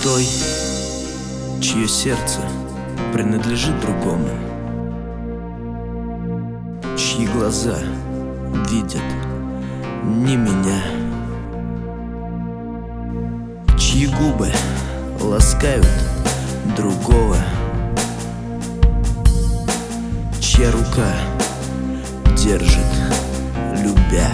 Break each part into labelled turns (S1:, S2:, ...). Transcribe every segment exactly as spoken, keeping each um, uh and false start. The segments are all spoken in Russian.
S1: той, чье сердце принадлежит другому, чьи глаза видят не меня, чьи губы ласкают другого, чья рука держит, любя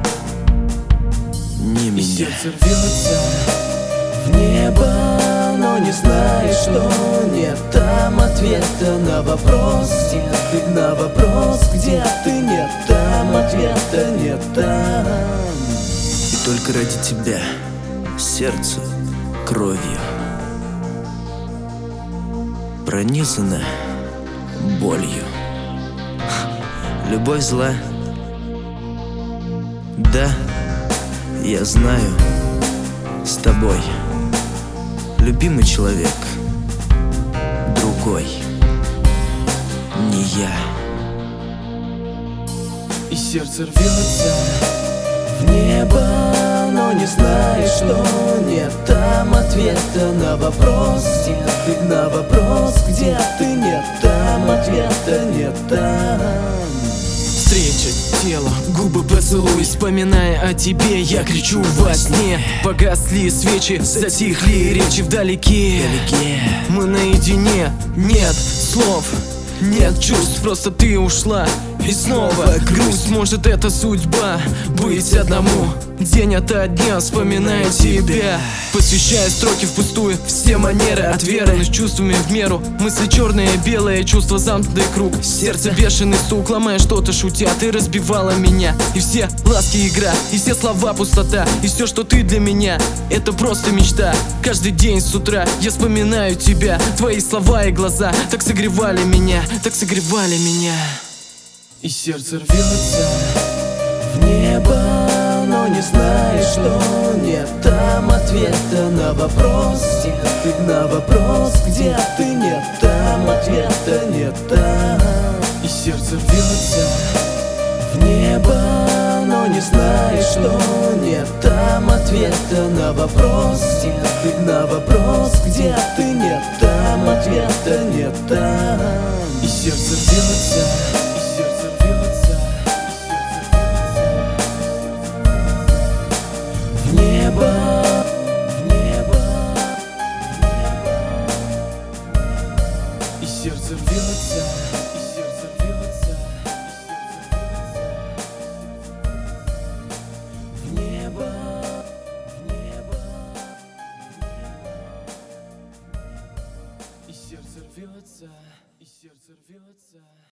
S1: не меня.
S2: И сердце рвется в небо, но не знаешь, что нет там ответа на вопрос, где ты, на вопрос, где ты, нет там ответа, нет там.
S1: И только ради тебя сердце кровью пронизано болью. Любовь зла. Да, я знаю, с тобой любимый человек другой, не я.
S2: И сердце рвется в небо, но не знаешь, что нет там ответа на вопрос, где ты, на вопрос, где ты, нет там ответа, нет там.
S3: Встреча, тело, губы, поцелуй, вспоминая о тебе, я кричу во сне. Погасли свечи, затихли речи вдалеке. Мы наедине, нет слов, нет чувств, просто ты ушла. И снова грусть, может это судьба, быть одному день ото дня, вспоминая тебя, посвящая строки впустую, все манеры от веры, но с чувствами в меру. Мысли черные, белые, чувства замкнутый круг, сердце бешеный стук, ломая что-то шутя. Ты разбивала меня, и все ласки игра, и все слова пустота, и все, что ты для меня, это просто мечта. Каждый день с утра я вспоминаю тебя, твои слова и глаза так согревали меня, так согревали меня.
S2: И сердце рвется в небо, но не знаешь, что нет там ответа на вопрос, где ты, на вопрос, где ты, нет там ответа, нет там. И сердце рвется в небо, но не знаешь, что нет там ответа на вопрос, где ты, на вопрос, где ты, нет там ответа, нет там. И сердце рвется. В небо, в небо, в небо. И сердце рвется, и сердце рвется, в небо, в небо, и сердце рвется, и сердце рвется.